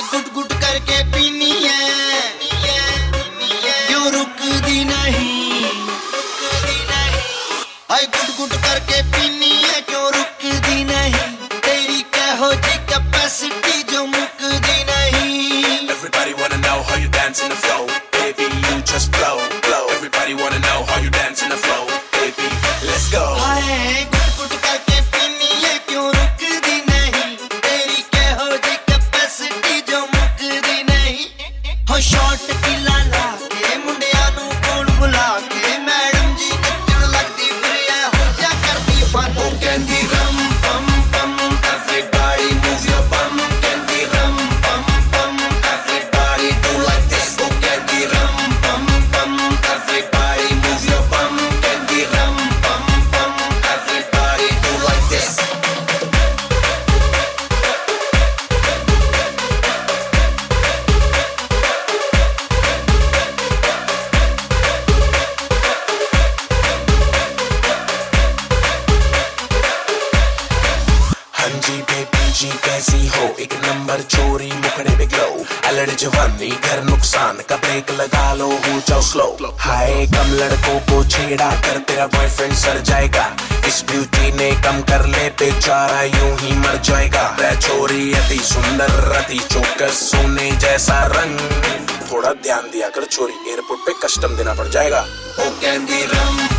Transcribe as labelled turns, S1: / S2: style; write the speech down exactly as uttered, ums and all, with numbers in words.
S1: गुट गुट करके पीनी है, क्यों रुकदी नहीं, हाय गुट गुट करके पीनी है क्यों रुकदी नहीं, तेरी कहो जी कैपेसिटी जो मुकदी नहीं।
S2: Everybody wanna know how you dance in the flow, baby you just blow, blow. Everybody wanna know how you dance in the flow, baby let's go.
S1: हाय गुट गुट करके पीनी है क्यों रुकदी नहीं, तेरी कहो जी कैपेसिटी जो मुकदी नहीं। हो शॉट की लाला के मुंडिया नू कौन बुला के, मैडम जी नचण लगदी फिर हो जा करदी fun.
S2: Oh candy rum pum pum, everybody move your bum. Candy rum pum pum, everybody do like this. Oh candy rum pum pum, everybody move your bum. Candy rum pum pum, everybody do like this. हाँ जी baby जी कैसी हो, एक number चोरी मुखड़े पे glow, अलड़ जवानी घर नुकसान का ब्रेक लगा लो हो जाओ स्लो। हाय कम लड़कों को छेड़ा कर तेरा बॉयफ्रेंड सर जाएगा, इस ब्यूटी ने कम कर ले बेचारा यूं ही मर जाएगा। रे छोरी अति सुंदर अति चौकस सोने जैसा रंग, थोड़ा ध्यान दिया कर छोरी एयरपोर्ट पे कस्टम देना पड़ जाएगा। ओ कैंडी रम